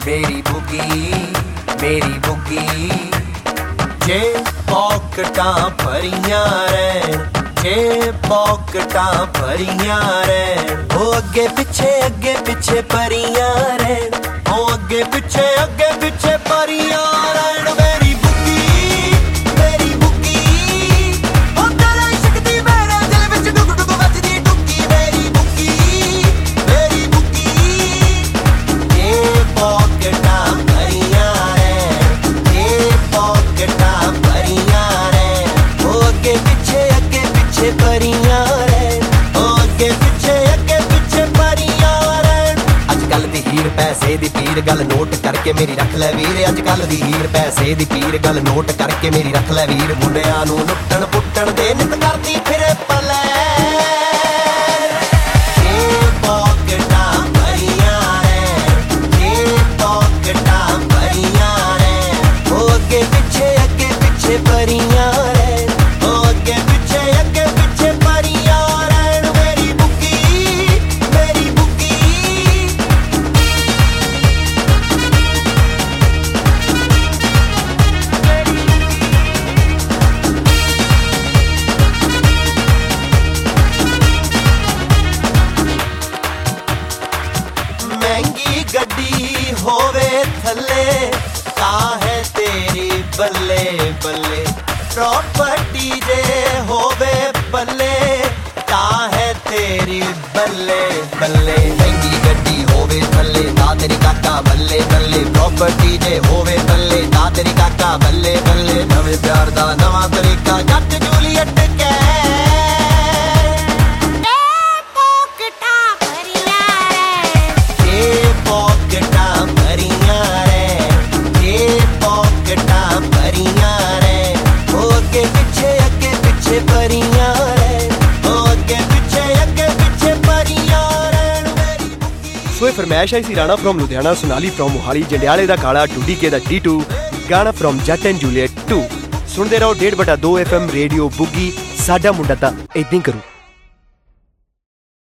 ਮੇਰੀ ਬੁੱਗੀ ਜੇ ਪੌਕਟਾਂ ਭਰੀਆਂ ਰਹਿਣ ਜੇ ਪੌਕਟਾਂ ਭਰੀਆਂ ਰਹਿਣ ਉਹ ਅੱਗੇ ਪਿੱਛੇ ਪਰੀਆਂ ਰਹਿਣ ਉਹ ਅੱਗੇ ਪਿੱਛੇ ਪਰੀਆਂ ਰਹਿਣ ਮੇਰੀ ਬੁੱਗੀ ਉਹ ਤੇਰੇ ਸ਼ਕਤੀ ਮੇਰੇ ਦਿਲ ਵਿੱਚ ਡੁੱਗ ਵੱਜਦੀ ਟੁੱਕੀ ਮੇਰੀ ਬੁੱਗੀ ਜੇ ਪੌਕਟਾਂ ਭਰੀਆਂ ਰਹਿਣ ਜੇ ਪੌਕਟਾਂ ਭਰੀਆਂ ਰਹਿਣ ਉਹ ਅੱਗੇ ਪਿੱਛੇ ਪਰੀਆਂ ਰਹਿਣ ਉਹ ਅੱਗੇ ਪਿੱਛੇ ਪਰੀਆਂ ਰਹਿਣ ਅੱਜ ਕੱਲ ਦੀ ਹੀਰ ਪੈਸੇ ਦੀ ਪੀਰ ਗੱਲ ਨੋਟ ਕਰਕੇ ਮੇਰੀ ਰੱਖ ਲੈ ਵੀਰ ਅੱਜ ਕੱਲ ਦੀ ਹੀਰ ਪੈਸੇ ਦੀ ਪੀਰ ਗੱਲ ਨੋਟ ਕਰਕੇ ਮੇਰੀ ਰੱਖ ਲੈ ਵੀਰ ਮੁੰਡਿਆਂ ਨੂੰ ਲੁੱਟਣ ਪੁੱਟਣ ਦੇ ਨਿਤ ਕਰਦੀ ਫਿਰੇ ਪਲੇ ਜੇ ਪੌਕਟਾਂ ਭਰੀਆਂ ਰਹਿਣ ਜੇ ਪੌਕਟਾਂ ਭਰੀਆਂ ਰਹਿਣ ਉਹ ਅੱਗੇ ਪਿੱਛੇ ਪਰੀਆਂ ਰਹਿਣ ਉਹ ਅੱਗੇ ਪਿੱਛੇ ਪਰੀਆਂ ਰਹਿਣ ਮੇਰੀ ਬੁੱਗੀ ਮਹਿੰਗੀ ਗੱਡੀ ਹੋਵੇ ਥੱਲੇ ਤਾਂ ਹੈ ਤੇਰੀ ਬੱਲੇ ਬੱਲੇ ਪ੍ਰੋਪਰਟੀ ਜੇ ਹੋਵੇ ਬੱਲੇ ਤਾਂ ਹੈ ਤੇਰੀ ਬੱਲੇ ਬੱਲੇ ਮਹਿੰਗੀ ਗੱਡੀ ਹੋਵੇ ਥੱਲੇ ਤਾਂ ਤੇਰੀ ਕਾਕਾ ਬੱਲੇ ਬੱਲੇ ਪ੍ਰੋਪਰਟੀ ਜੇ ਹੋਵੇ ਬੱਲੇ ਤਾਂ ਤੇਰੀ ਕਾਕਾ ਬੱਲੇ ਬੱਲੇ ਨਵੇਂ ਪਿਆਰ ਦਾ ਨਵਾਂ ਤਰੀਕਾ ਜੱਟ ਜੂਲੀਅਟ ਸੋ ਇਹ ਫਰਮਾਇਸ਼ ਆਈ ਸੀ ਰਾਣਾ ਫਰੋਮ ਲੁਧਿਆਣਾ ਸੋਨਾਲੀ ਫਰੋਮ ਮੋਹਾਲੀ ਜੰਡਿਆਲੇ ਦਾ ਕਾਲਾ ਟੂਡੀ ਕੇ ਦਾ D2 ਗਾਣਾ ਫਰੋਮ ਜੱਟ ਐਂਡ ਜੂਲੀਅਟ 2 ਸੁਣਦੇ ਰਹੋ 1.5/2 FM ਰੇਡੀਓ ਬੁੱਗੀ ਸਾਡਾ ਮੁੰਡਾ ਤਾਂ ਏਦਾਂ ਹੀ ਕਰੂ